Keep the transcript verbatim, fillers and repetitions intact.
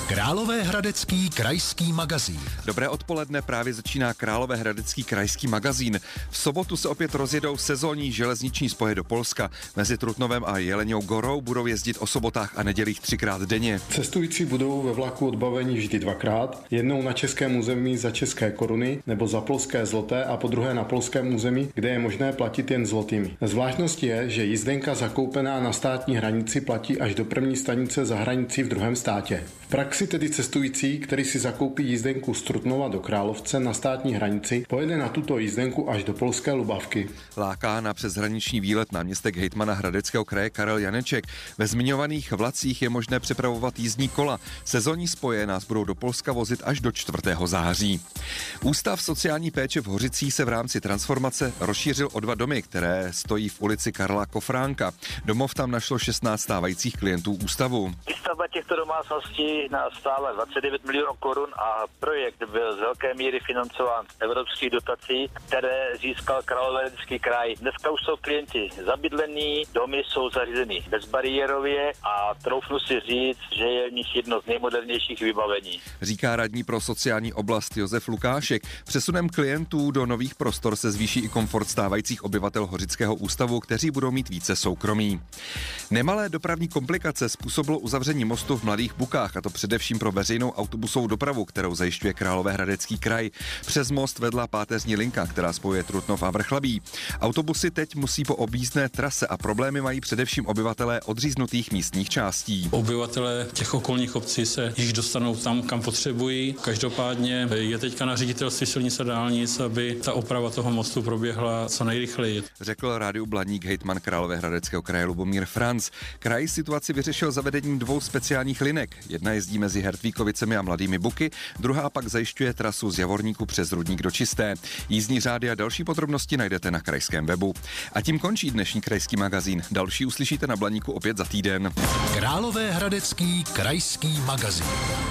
Královéhradecký krajský magazín. Dobré odpoledne, právě začíná Královéhradecký krajský magazín. V sobotu se opět rozjedou sezónní železniční spoje do Polska. Mezi Trutnovem a Jeleňou Gorou budou jezdit o sobotách a nedělích třikrát denně. Cestující budou ve vlaku odbaveni vždy dvakrát, jednou na českém území za české koruny nebo za polské zloté a po druhé na polském území, kde je možné platit jen zlotými. Zvláštností je, že jízdenka zakoupená na státní hranici platí až do první stanice za hranicí v druhém státě. V praxi tedy cestující, který si zakoupí jízdenku z Trutnova do Královce na státní hranici, pojede na tuto jízdenku až do polské Lubavky. Láká na přeshraniční výlet náměstek hejtmana Hradeckého kraje Karel Janeček. Ve zmiňovaných vlacích je možné přepravovat jízdní kola. Sezónní spoje nás budou do Polska vozit až do čtvrtého září. Ústav sociální péče v Hořicích se v rámci transformace rozšířil o dva domy, které stojí v ulici Karla Kofránka. Domov tam našlo šestnáct stávajících klientů ústavu. Výstavba těchto domácností nás stála dvacet devět milionů korun a projekt byl z velké míry financován z evropských dotací, které získal Královéhradecký kraj. Dneska už jsou klienti zabydlení, domy jsou zařízeny bezbariérově a troufnu si říct, že je v nich jedno z nejmodernějších vybavení. Říká radní pro sociální oblast Josef Lukášek. Přesunem klientů do nových prostor se zvýší i komfort stávajících obyvatel Hořického ústavu, kteří budou mít více soukromí. Nemalé dopravní komplikace způsobilo uzavření mostu v Mladých Bukách, a to především pro veřejnou autobusovou dopravu, kterou zajišťuje Královéhradecký kraj. Přes most vedla páteřní linka, která spojuje Trutnov a Vrchlabí. Autobusy teď musí po objízdné trase a problémy mají především obyvatelé odříznutých místních částí. Obyvatelé těch okolních obcí se již dostanou tam, kam potřebují. Každopádně je teďka na ředitelství silnic a dálnic, aby ta oprava toho mostu proběhla co nejrychleji. Řekl rádiu Blaník hejtman Královéhradeckého kraje Lubomír Franc. Kraj situaci vyřešil zavedením dvou speciálních linek. Jedna jezdí mezi Hertvíkovicemi a Mladými Buky, druhá pak zajišťuje trasu z Javorníku přes Rudník do Čisté. Jízdní řády a další podrobnosti najdete na krajském webu. A tím končí dnešní krajský magazín. Další uslyšíte na Blaníku opět za týden. Královéhradecký krajský magazín.